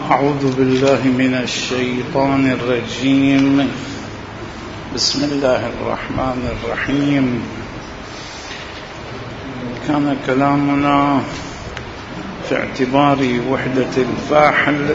أعوذ بالله من الشيطان الرجيم. بسم الله الرحمن الرحيم. كان كلامنا في اعتبار وحدة الفاحل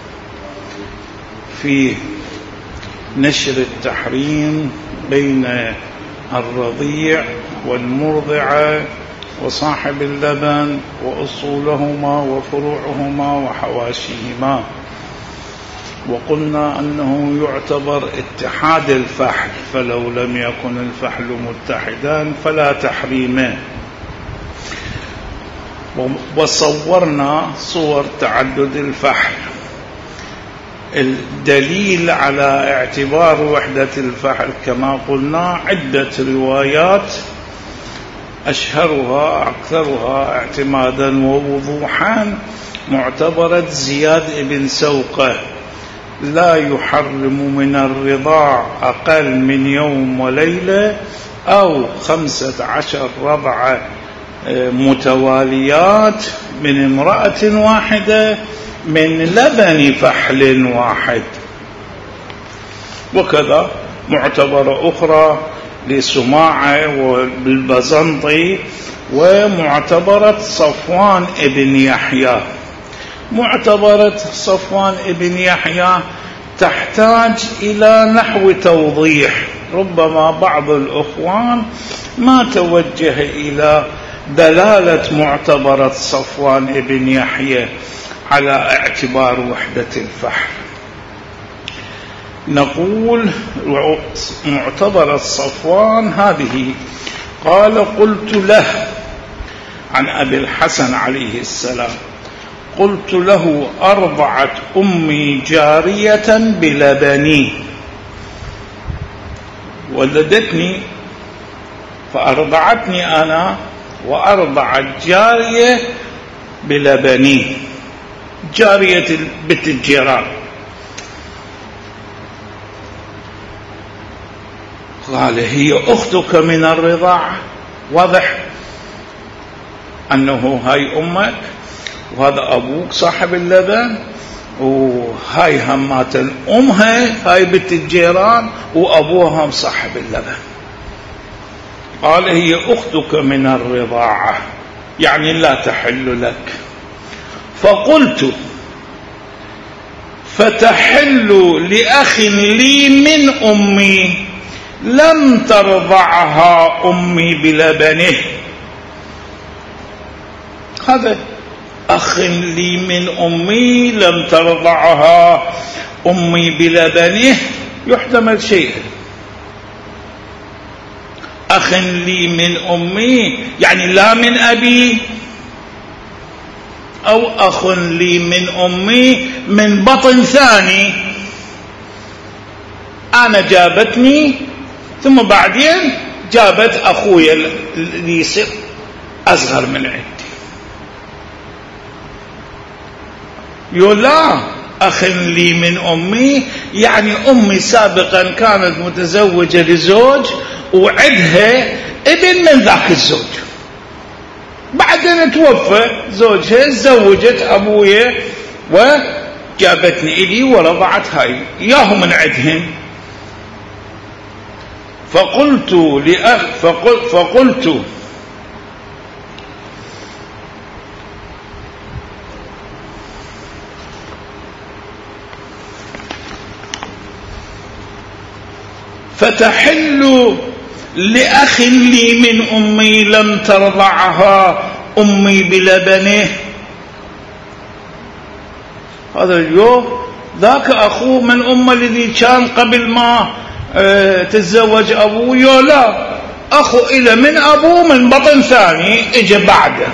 في نشر التحريم بين الرضيع والمرضعة وصاحب اللبن وأصولهما وفروعهما وحواشيهما، وقلنا أنه يعتبر اتحاد الفحل، فلو لم يكن الفحل متحدان فلا تحريم. وصورنا صور تعدد الفحل. الدليل على اعتبار وحدة الفحل كما قلنا عدة روايات، أشهرها أكثرها اعتمادا ووضوحا معتبرة زياد بن سوقة: لا يحرم من الرضاع أقل من يوم وليلة أو 15 رضعة متواليات من امرأة واحدة من لبن فحل واحد. وكذا معتبرة أخرى لسماعة والبزنطي، ومعتبرة صفوان ابن يحيى. معتبرة صفوان ابن يحيى تحتاج إلى نحو توضيح، ربما بعض الأخوان ما توجه إلى دلالة معتبرة صفوان ابن يحيى على اعتبار وحدة الفحل. نقول معتبرة صفوان هذه: قال قلت له عن أبي الحسن عليه السلام، قلت له: أرضعت أمي جارية بلبني، ولدتني فأرضعتني أنا وأرضعت جارية بلبني، جارية بنت الجيران. قال: هي أختك من الرضاعة. واضح أنه هاي أمك وهذا أبوك صاحب اللبن، وهاي همات الأمها هاي بنت الجيران وأبوها صاحب اللبن. قال: هي أختك من الرضاعة، يعني لا تحل لك. فقلت: فتحل لأخ لي من أمي لم ترضعها أمي بلبنه. هذا أخ لي من أمي لم ترضعها أمي بلبنه يحتمل شيء. أخ لي من أمي يعني لا من أبي، أو أخ لي من أمي من بطن ثاني، أنا جابتني ثم بعدين جابت أخويا اللي يصير أصغر من عندي. يقول: لا، أخ لي من أمي يعني أمي سابقا كانت متزوجة لزوج وعدها ابن من ذاك الزوج، بعدين توفى زوجها، تزوجت أبويا وجابتني إلي ورضعت هاي إياه من عدهن. فقلت فتحل لأخ لي من أمي لم ترضعها أمي بلبنه. هذا اليوم ذاك أخوه من أمه الذي كان قبل ما تتزوج أبوه، لا، أخو إلى من أبوه من بطن ثاني إجا بعده.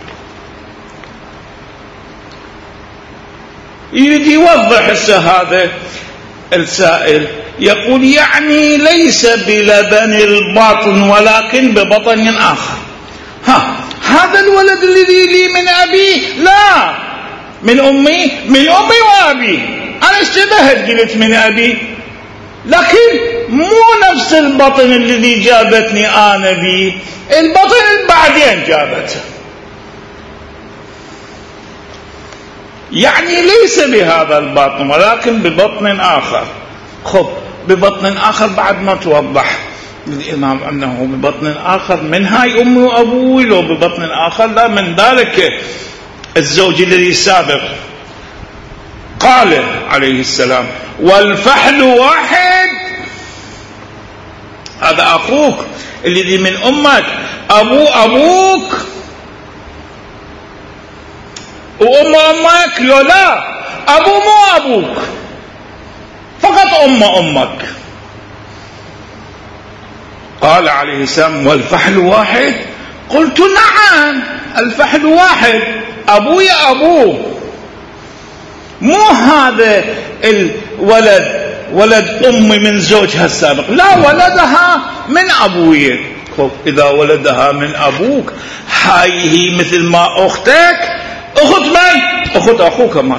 يريد يوضح هذا السائل، يقول: يعني ليس بلبن الباطن ولكن ببطن آخر. هذا الولد الذي لي من أبي، لا، من أمي وأبي. أنا اشتبهت قلت من أبي، لكن مو نفس البطن الذي جابتني أنا به، البطن بعدين جابته. يعني ليس بهذا البطن ولكن ببطن آخر. خب ببطن آخر بعد ما توضح الإمام أنه ببطن آخر من هاي أمي وأبوي، لو ببطن آخر لا من ذلك الزوج الذي سابق. قال عليه السلام والفحل واحد، هذا أخوك الذي من أمك، أبوك وأمك، لو لا مو أبوك فقط أمك. قال عليه السلام والفحل واحد؟ قلت نعم الفحل واحد، أبوي أبوه، مو هذا الولد ولد أمي من زوجها السابق، لا ولدها من أبوي. إذا ولدها من أبوك هاي هي مثل ما أختك، أخت من؟ أخت أخوك مات.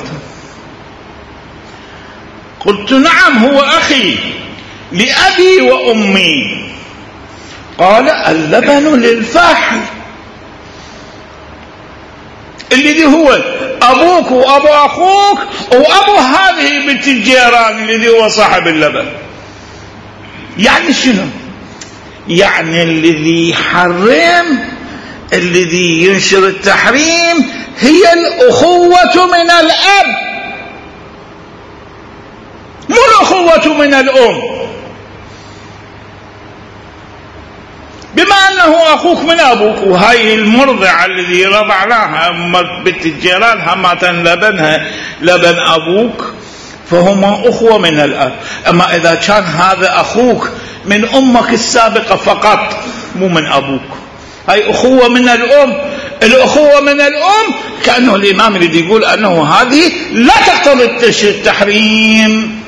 قلت نعم هو أخي لأبي وأمي. قال اللبن للفحل، الذي هو أبوك وأبو أخوك وأبو هذه بنت الجيران الذي هو صاحب اللبن. يعني شنو؟ يعني الذي يحرم، الذي ينشر التحريم هي الأخوة من الأب، مو الأخوة من الأم. بما أنه أخوك من أبوك، وهي المرضعة الذي رضعناها بنت الجيران همة لبنها لبن أبوك، فهما أخوة من الأب. أما إذا كان هذا أخوك من أمك السابقة فقط مو من أبوك، هاي أخوة من الأم. الأخوة من الأم كأنه الإمام الذي يقول أنه هذه لا تقتضي التحريم.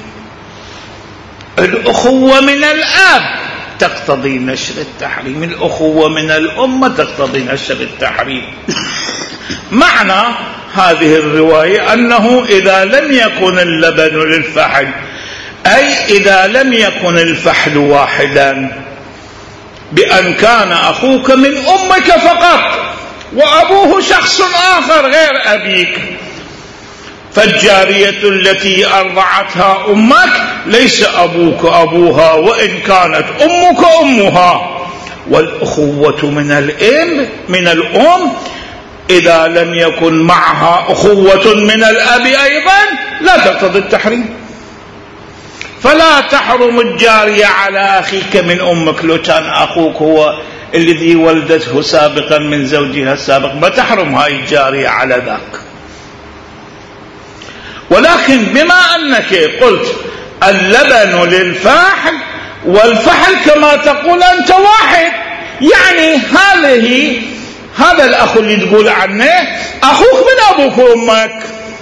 الأخوة من الأب تقتضي نشر التحريم، الأخوة من الأم تقتضي نشر التحريم. معنى هذه الرواية أنه إذا لم يكن اللبن للفحل، أي إذا لم يكن الفحل واحدا، بأن كان أخوك من أمك فقط وأبوه شخص آخر غير أبيك، فالجارية التي أرضعتها أمك ليس أبوك أبوها وإن كانت أمك أمها. والأخوة من الأم إذا لم يكن معها أخوة من الأب أيضا لا تقتضي التحريم. فلا تحرم الجارية على أخيك من أمك لو كان أخوك هو الذي ولدته سابقا من زوجها السابق، ما تحرم هاي الجارية على ذاك. ولكن بما أنك قلت اللبن للفحل والفحل كما تقول أنت واحد، يعني هذا الأخ اللي تقول عنه أخوك من أبوك وأمك،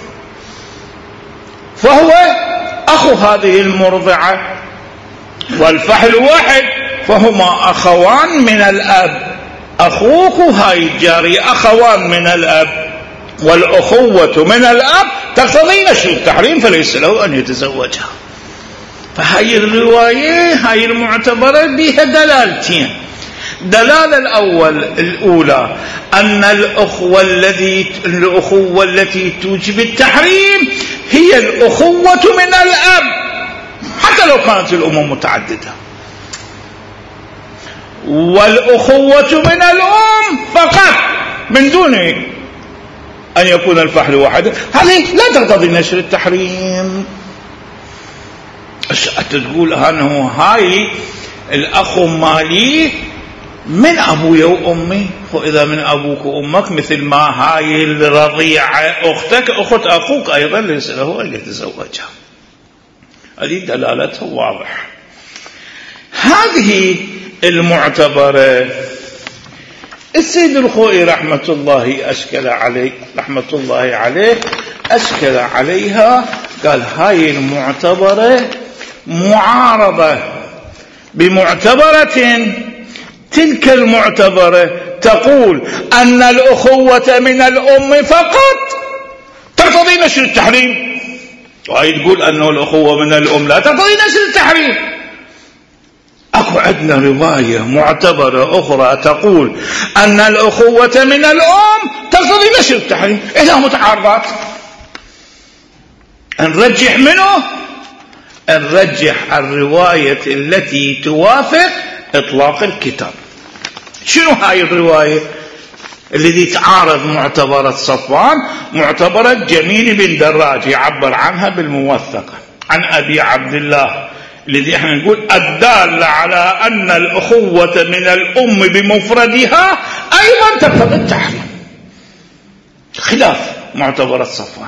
فهو أخو هذه المرضعة. والفحل واحد فهما أخوان من الأب، أخوك وهاي الجارية أخوان من الأب، والأخوة من الأب تقتضي نشر التحريم فليس له أن يتزوجها. فهاي الرواية هاي المعتبرة بها دلالتين. دلالة الأولى أن الأخوة التي توجب التحريم هي الأخوة من الأب حتى لو كانت الأم متعددة، والأخوة من الأم فقط من دون أن يكون الفحل واحد، هذه لا تقتضي نشر التحريم. أنت تقول أنه هاي الأخ مالي من أبوي وأمي، وإذا من أبوك وأمك مثل ما هاي الرضيعة أختك أخت أخوك أيضا ليس له أن يتزوجها. هذه دلالتها واضحة. هذه المعتبرة السيد الخوئي رحمة الله عليه أشكل عليها، قال هاي المعتبرة معارضة بمعتبرة، تلك المعتبرة تقول أن الأخوة من الأم فقط تقتضي نشر التحريم، وهي تقول أنه الأخوة من الأم لا تقتضي نشر التحريم. أكو عندنا رواية معتبرة أخرى تقول أن الأخوة من الأم تقتضي نشر التحريم. إذا متعارضات نرجح منه، نرجح الرواية التي توافق إطلاق الكتاب. شنو هاي الرواية التي تعارض معتبرة صفوان؟ معتبرة جميل بن دراج، يعبر عنها بالموثقة عن أبي عبد الله، الذي احنا نقول الدالة على أن الأخوة من الأم بمفردها أيضا تقتضي التحريم، خلاف معتبرة صفوان.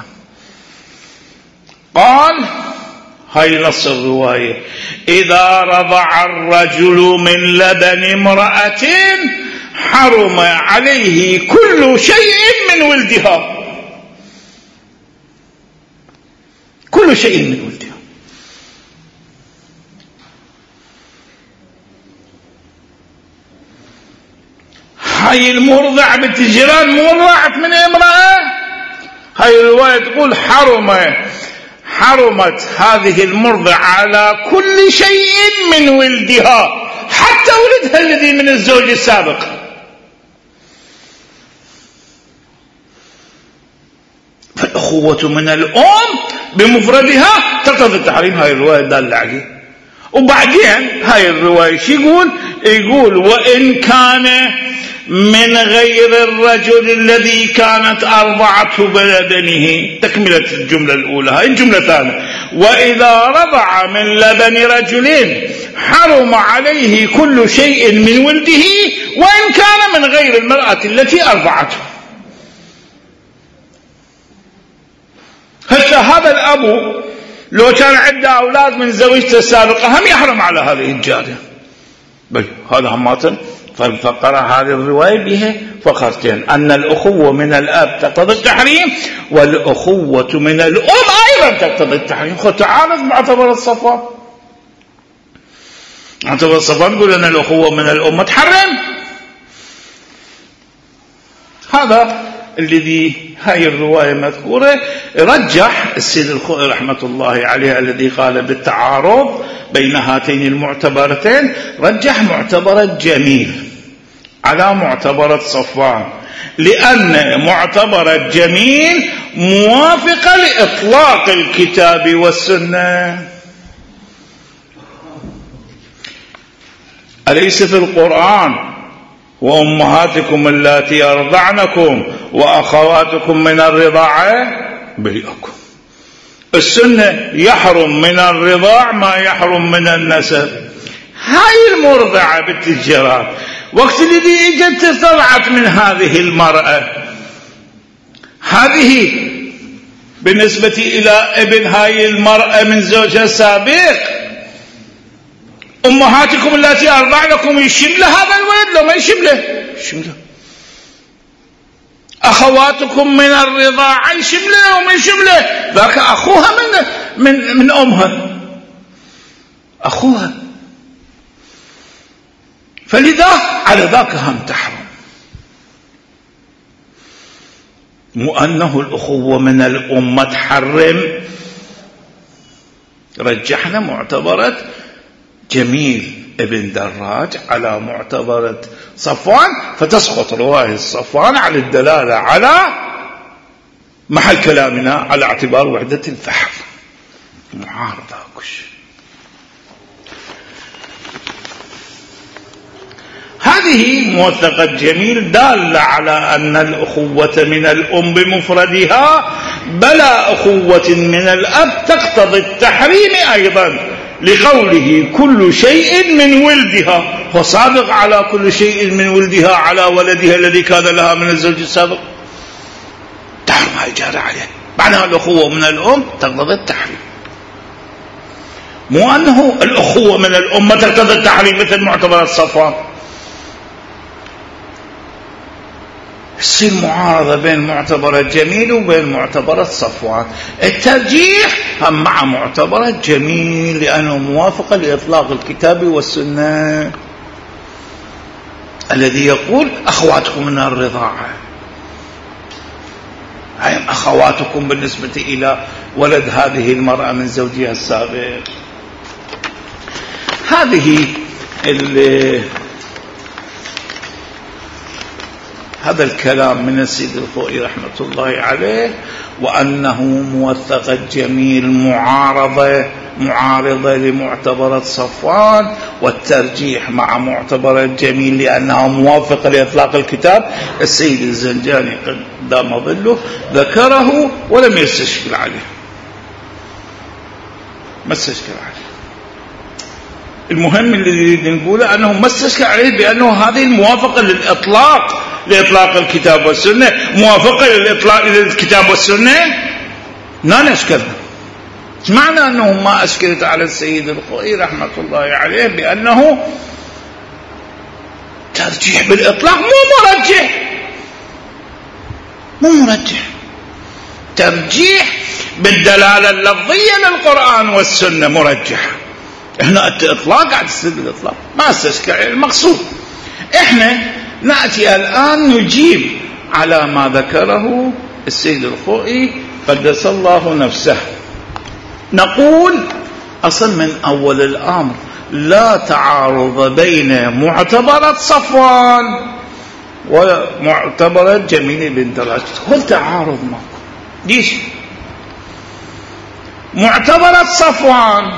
قال هاي نص الرواية: إذا رضع الرجل من لبن امرأة حرم عليه كل شيء من ولدها، كل شيء من ولدها. هاي المرضع بالتجران مرضعت من امرأة، هاي الرواية تقول حرمت هذه المرضع على كل شيء من ولدها، حتى ولدها الذي من الزوج السابق. فالأخوة من الأم بمفردها تقتضي التحريم، هاي الرواية دالة عليه. وبعدين هاي الرواية شو يقول وإن كان من غير الرجل الذي كانت أرضعته بلبنه، تكملة الجملة الأولى، هاي الجملة الثانية: وإذا رضع من لبن رجل حرم عليه كل شيء من ولده وإن كان من غير المرأة التي أرضعته. هسه هذا الأبو لو كان عنده أولاد من زوجته السابقة هم يحرم على هذه الجارية. بل هذا هماتن فقرأ هذه الرواية بها فقرتين: أن الأخوة من الأب تقتضي التحريم، والأخوة من الأم أيضا تقتضي التحريم. تعارض معتبر الصفوان. معتبر الصفوان يقول أن الأخوة من الأم تحرم. هذا الذي هاي الرواية مذكورة. رجح السيد الخوئي رحمة الله عليه الذي قال بالتعارض بين هاتين المعتبرتين، رجح معتبرة جميل على معتبرة صفوان، لأن معتبرة جميل موافقة لإطلاق الكتاب والسنة. أليس في القرآن وأمهاتكم اللاتي أرضعنكم وأخواتكم من الرضاعة بيئكم؟ السنة يحرم من الرضاع ما يحرم من النسب. هاي المرضعة بالتجارات وقت الذي اجت طلعت من هذه المرأة، هذه بالنسبة إلى ابن هاي المرأة من زوجها السابق، أمهاتكم التي أرضعنكم يشمل هذا الولد لو ما يشمله. أخواتكم من الرضاعة يشمله وما يشمله، ذاك أخوها من أمها، أخوها. فلذا على ذاك هم تحرم. مو أنه الأخوة من الأم تحرم. رجحنا معتبرة جميل ابن دراج على معتبرة صفوان، فتسقط رواية صفوان على الدلالة على محل كلامنا على اعتبار وحدة الفحم. معارضة كش. هذه موثقة جميل دالة على أن الأخوة من الأم بمفردها بلا أخوة من الأب تقتضي التحريم أيضا، لقوله كل شيء من ولدها، وصادق على كل شيء من ولدها على ولدها الذي كان لها من الزوج السابق، تحرم هاي جارة عليه. معناها الأخوة من الأم تقتضي التحريم، مو أنه الأخوة من الأم تقتضي التحريم مثل معتبرة صفوان. يصير معارضة بين معتبرة جميل وبين معتبرة صفوان. الترجيح هم مع معتبرة جميل لأنه موافقة لإطلاق الكتاب والسنة الذي يقول أخواتكم من الرضاعة، هاي أخواتكم بالنسبة إلى ولد هذه المرأة من زوجها السابق. هذا الكلام من السيد الخوئي رحمة الله عليه، وأنه موثقة جميل معارضة لمعتبرة صفوان، والترجيح مع معتبرة جميل لأنها موافقة لإطلاق الكتاب. السيد الزنجاني قدام ظله ذكره ولم يستشكل عليه، ما استشكل عليه. المهم الذي نريد نقوله أنه ما استشكل عليه بأنه هذه الموافقة لإطلاق الكتاب والسنة موافقة للكتاب والسنة لا نشكلها. معنى أنه ما أشكلت على السيد الخوئي رحمة الله عليه بأنه ترجيح بالإطلاق مو مرجح، ترجيح بالدلالة اللفظية للقرآن والسنة مرجح. هنا الإطلاق قاعد يصير بالإطلاق ما استشكل. المقصود إحنا نأتي الآن نجيب على ما ذكره السيد الخوئي قدس الله نفسه. نقول أصل من أول الأمر لا تعارض بين معتبرة صفوان ومعتبرة جميل بن دراج. هل تعارض ماكو؟ ليش؟ معتبرة صفوان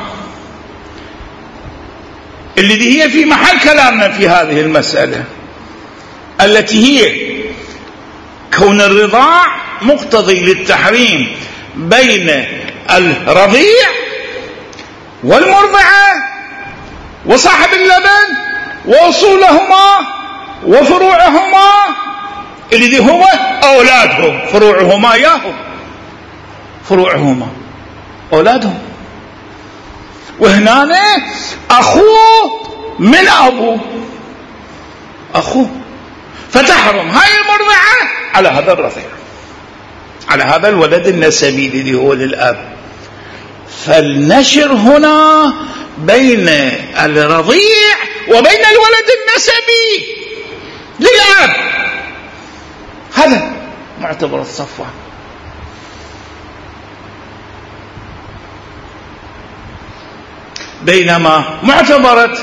الذي هي في محل كلامنا في هذه المسألة، التي هي كون الرضاع مقتضي للتحريم بين الرضيع والمرضعة وصاحب اللبن وأصولهما وفروعهما الذي هو أولادهم، فروعهما ياهم، فروعهما أولادهم. وهنا أخوه من أبوه، أخوه، فتحرم هاي المرضعة على هذا الرضيع، على هذا الولد النسبي الذي هو للأب. فالنشر هنا بين الرضيع وبين الولد النسبي للأب، هذا معتبر الصفوان. بينما معتبرة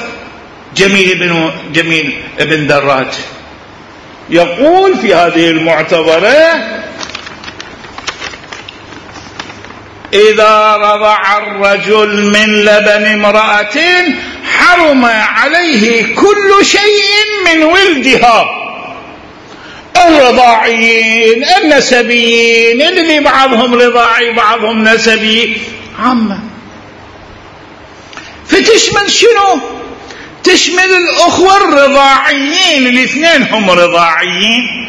جميل بن دراج يقول في هذه المعتبرة: إذا رضع الرجل من لبن امرأة حرم عليه كل شيء من ولدها، الرضاعيين النسبيين اللي بعضهم رضاعي بعضهم نسبي عامة. فتشمل شنو؟ تشمل الأخوة الرضاعيين، الاثنين هم رضاعيين.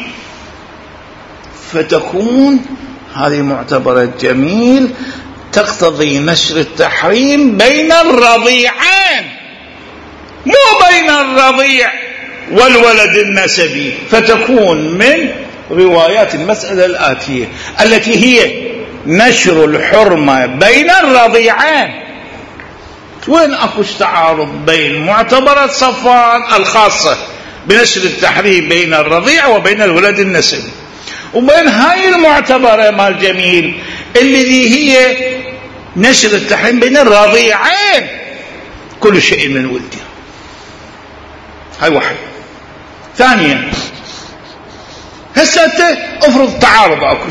فتكون هذه معتبرة جميل تقتضي نشر التحريم بين الرضيعين، مو بين الرضيع والولد النسبي. فتكون من روايات المسألة الآتية التي هي نشر الحرمة بين الرضيعين. وين أكوش تعارض بين معتبرة صفوان الخاصة بنشر التحريم بين الرضيع وبين الولد النسبي، وبين هاي المعتبرة مال جميل الذي هي نشر التحريم بين الرضيعين كل شيء من ولدها. هاي واحد. ثانيا هسه افرض تعارض اكوش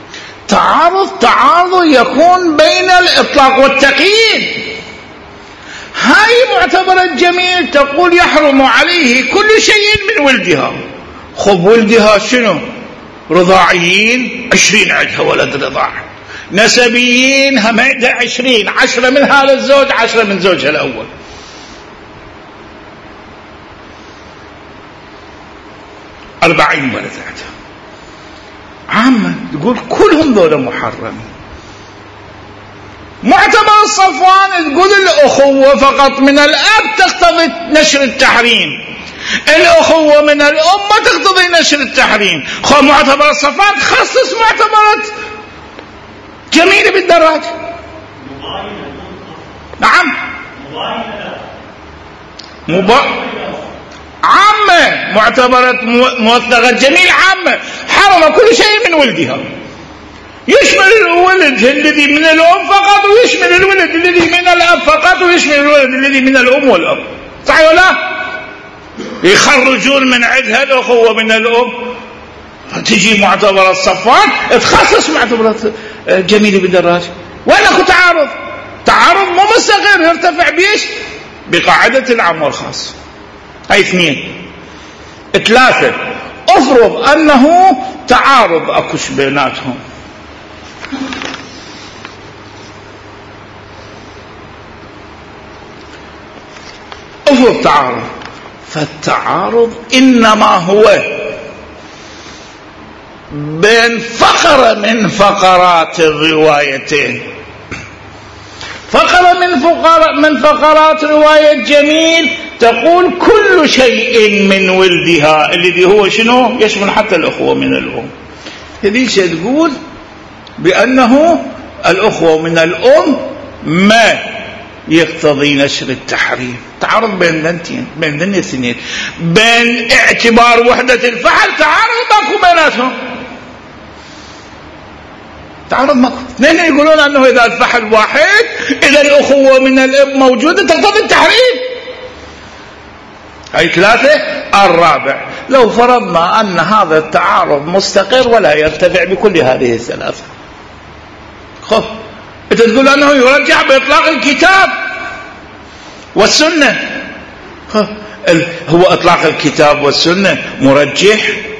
تعارض يكون بين الإطلاق والتقييد. هاي معتبرة جميل تقول يحرم عليه كل شيء من ولدها. خب ولدها شنو؟ رضاعيين 20 عندها ولد رضاع، نسبيين هم عندها 20، 10 من هذا الزوج 10 من زوجها الأول. $40 ولد عندها عامة، تقول كلهم ذولا محرمين. معتبر الصفوان تقول الأخوة فقط من الأب تقتضي نشر التحريم، الأخوة من الأمة تقتضي نشر التحريم. معتبر الصفوان تخصص معتبرة جميل بن دراج. نعم عامة، معتبرة موثقة جميل عامة، حرم كل شيء من ولدها، يشمل الولد الذي من الأم فقط، ويشمل الولد الذي من الأب فقط، ويشمل الولد الذي من الأم والأب. صحيح ولا؟ يخرجون من عندها الأخوة من الأم، فتجي معتبرة صفوان تخصص معتبرة جميل بن دراج، وين اكو تعارض؟ تعارض مو مستقر يرتفع بيش؟ بقاعدة العام والخاص. هاي 2. 3 افرض انه تعارض اكوش بيناتهم، افرض تعارض، فالتعارض انما هو بين فقرة من فقرات الروايتين. فقرة من فقرات رواية جميل تقول كل شيء من ولدها، الذي هو شنو؟ يشمل حتى الأخوة من الأم. هذيك تقول بأنه الأخوة من الأم ما يقتضي نشر التحريم. تعارض بين الاثنين، بين الاثنين، بين اعتبار وحدة الفعل تعارض ماكو بيناتهم، تعارض ماكو. اثنين يقولون انه اذا الفحل واحد، اذا الاخوة من الاب موجودة تقتضي التحريم. هاي 3. 4 لو فرضنا ان هذا التعارض مستقر ولا يرتفع بكل هذه الثلاثة، خذ انت تقول انه يرجع باطلاق الكتاب والسنة. هو اطلاق الكتاب والسنة مرجح،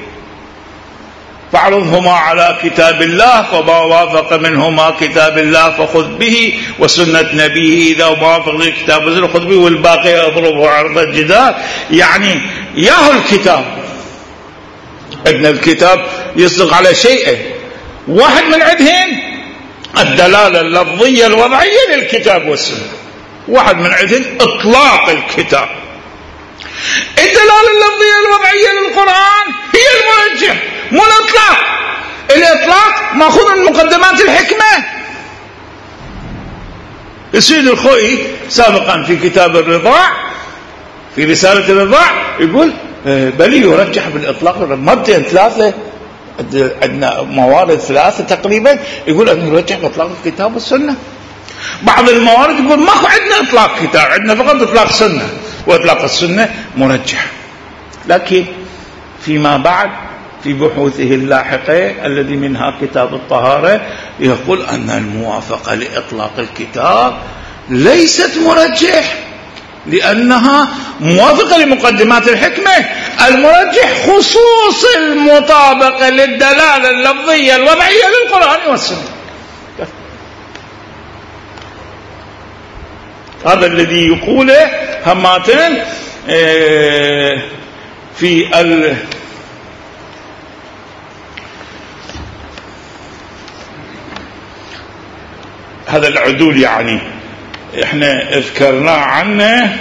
فاعرضهما على كتاب الله، فما وافق منهما كتاب الله فخذ به، وسنة نبيه إذا وافق الكتاب والسنة خذ به، والباقي اضربه عرض الجدار. يعني ياهو الكتاب، ابن الكتاب يصدق على شيئين، واحد من عندهن الدلالة اللفظية الوضعية للكتاب والسنة، واحد من عندهن اطلاق الكتاب. الدلالة اللفظية الوضعية للقرآن هي المرجح مو الإطلاق. الإطلاق مأخوذ من مقدمات الحكمة. السيد الخوئي سابقا في كتاب الرضاع، في رسالة الرضاع، يقول بل يرجح بالإطلاق. مبدأ 3 عندنا موارد 3 تقريبا يقول أنه يرجح بإطلاق الكتاب والسنة. بعض الموارد يقول ماكو عندنا إطلاق كتاب، عندنا فقط إطلاق سنة، وإطلاق السنة مرجح. لكن فيما بعد في بحوثه اللاحقة الذي منها كتاب الطهارة يقول أن الموافقة لإطلاق الكتاب ليست مرجح، لأنها موافقة لمقدمات الحكمة. المرجح خصوص المطابقة للدلالة اللفظية الوضعية للقرآن والسنة. هذا الذي يقوله هماتين في هذا العدول، يعني احنا اذكرناه عنه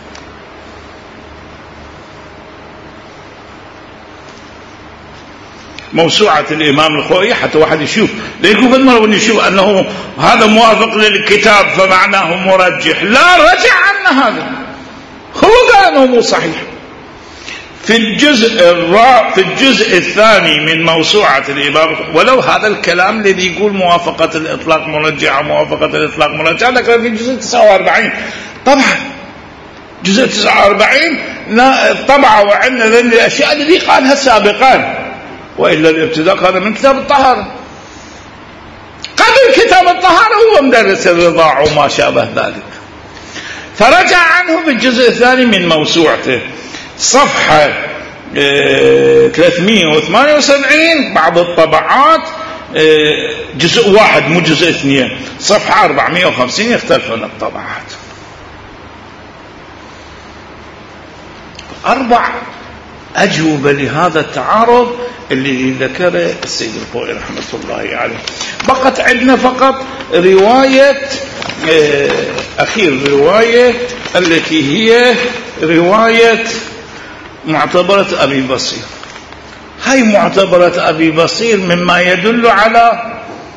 موسوعة الإمام الخوئي حتى واحد يشوف، ليكون قد مرة يشوف أنه هذا موافق للكتاب فمعناه مرجح. لا، رجع عنا هذا، هو قال أنه مو صحيح. في الجزء الثاني من موسوعة الإمام، ولو هذا الكلام الذي يقول موافقة الإطلاق مرجحة، موافقة الإطلاق مرجحة، لكن في الجزء 49 طبعا جزء 49 طبعا وعندنا ذن الأشياء التي قالها سابقا، وإلا الابتداء هذا من كتاب الطهارة. قبل كتاب الطهارة هو مدرس الرضاع وما شابه ذلك. فرجع عنه في الجزء الثاني من موسوعته، صفحة 378 بعض الطبعات، جزء 1 مو جزء 2، صفحة 450 يختلفون الطبعات. 4 أجوبة لهذا التعارض اللي ذكره السيد الخوئي رحمة الله عليه. بقت عندنا فقط رواية أخير رواية التي هي رواية معتبرة أبي بصير. هاي معتبرة أبي بصير مما يدل على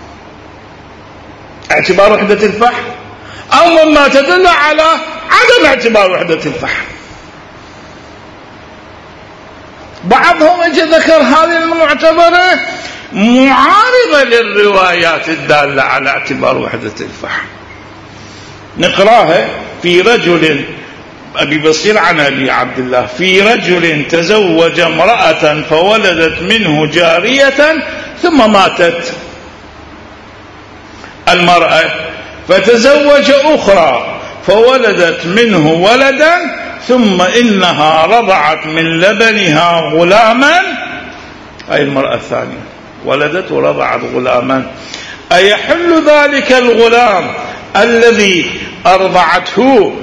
اعتبار وحدة الفحم، أو مما تدل على عدم اعتبار وحدة الفحم. بعضهم اجى ذكر هذه المعتبرة معارضة للروايات الدالة على اعتبار وحدة الفحم. نقراها في رجل أبي بصير عن أبي عبد الله في رجل تزوج امرأة فولدت منه جارية ثم ماتت المرأة فتزوج أخرى فولدت منه ولدا ثم إنها رضعت من لبنها غلاما، أي المرأة الثانية ولدت ورضعت غلاما، أيحل ذلك الغلام الذي أرضعته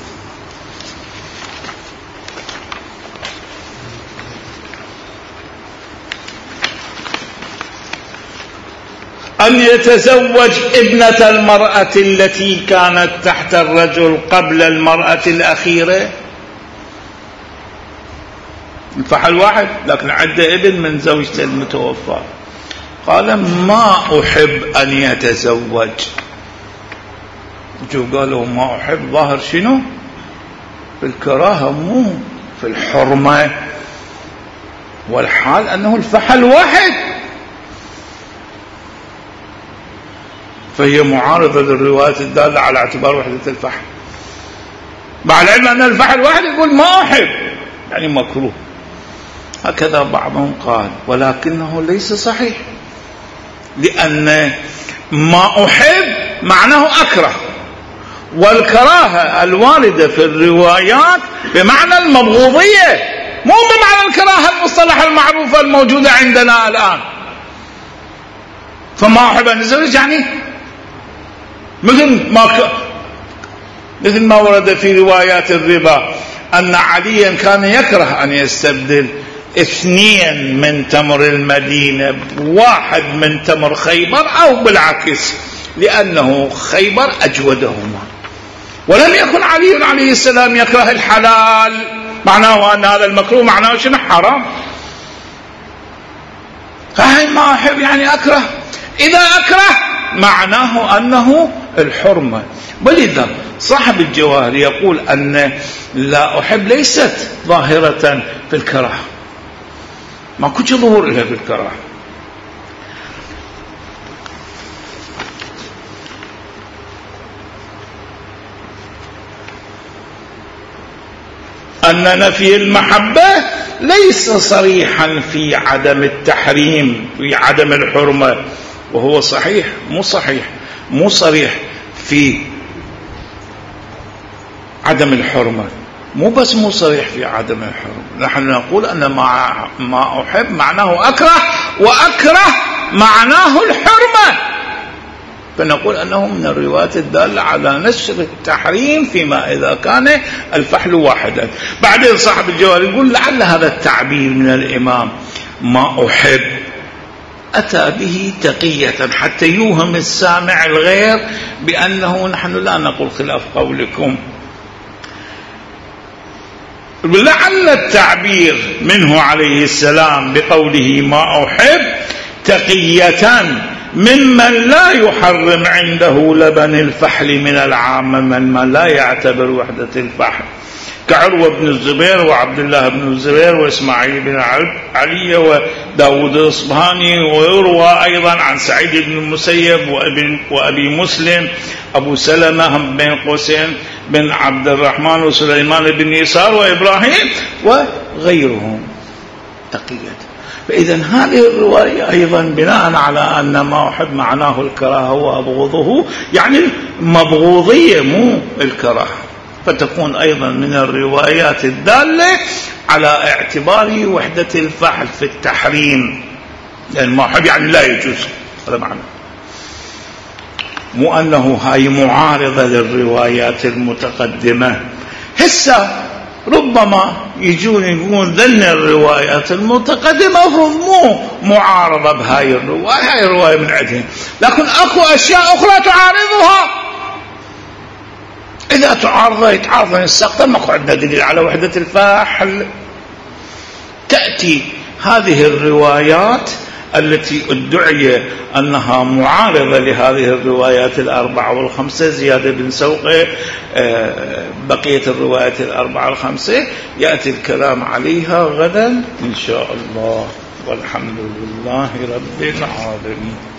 أن يتزوج ابنة المرأة التي كانت تحت الرجل قبل المرأة الأخيرة؟ الفحل واحد لكن عنده ابن من زوجته المتوفى. قال ما أحب أن يتزوج. جو قالوا ما أحب، ظاهر شنو؟ في الكراهة مو في الحرمة، والحال أنه الفحل واحد، فهي معارضة للروايات الدالة على اعتبار وحدة الفحل، مع العلم أن الفحل واحد يقول ما أحب يعني مكروه. هكذا بعضهم قال، ولكنه ليس صحيح، لأن ما أحب معناه أكره، والكراهة الواردة في الروايات بمعنى المبغوضية، مو بمعنى الكراهة المصطلح المعروفة الموجودة عندنا الآن. فما أحب أن أتزوج يعني مثل ما ورد في روايات الربا أن عليا كان يكره أن يستبدل 2 من تمر المدينة ب1 من تمر خيبر، أو بالعكس، لأنه خيبر أجودهما. ولم يكن علي عليه السلام يكره الحلال، معناه أن هذا المكروه معناه شنو؟ حرام. فهي ما أحب يعني أكره، إذا أكره معناه أنه الحرمة. ولذا صاحب الجواهر يقول أن لا أحب ليست ظاهرة في الكراهة، ما كنت ظهور إلها في الكراهة. أن نفي المحبة ليس صريحا في عدم التحريم، في عدم الحرمة، وهو صحيح مو صريح في عدم الحرمة، مو بس مو صريح في عدم الحرمة. نحن نقول أن ما أحب معناه أكره، وأكره معناه الحرمة، فنقول أنه من الروايات الدالة على نشر التحريم فيما إذا كان الفحل واحدا. بعدين صاحب الجوهر يقول لعل هذا التعبير من الإمام ما أحب أتى به تقية حتى يوهم السامع الغير بأنه نحن لا نقول خلاف قولكم. لعل التعبير منه عليه السلام بقوله ما أحب تقية ممن لا يحرم عنده لبن الفحل من العامة، من لا يعتبر وحدة الفحل، كعروة بن الزبير وعبد الله بن الزبير وإسماعيل بن علي وداود الإصبهاني. ويروى أيضا عن سعيد بن المسيب وأبي مسلم أبو سلمة بن قوسين بن عبد الرحمن وسليمان بن يسار وإبراهيم وغيرهم تقية. فإذا هذه الرواية أيضا بناء على أن ما أحب معناه الكراهة وأبغضه يعني مبغوضية مو الكراهة، فتكون أيضا من الروايات الدالة على اعتبار وحدة الفحل في التحريم، لأن ما أحب يعني لا يجوز، هذا معنى، مو أنه هاي معارضة للروايات المتقدمة. هسه ربما يجون يقول ذن الروايات المتقدمة مو معارضة بهاي الرواية، هاي الرواية من عندهم، لكن أكو أشياء أخرى تعارضها. إذا تعارض يتعارض السقط، ما عندنا دليل على وحدة الفحل. تأتي هذه الروايات التي ادعي أنها معارضة لهذه الروايات 4 و5، زيادة بن سوقة، بقية الروايات 4 و5 يأتي الكلام عليها غدا إن شاء الله، والحمد لله رب العالمين.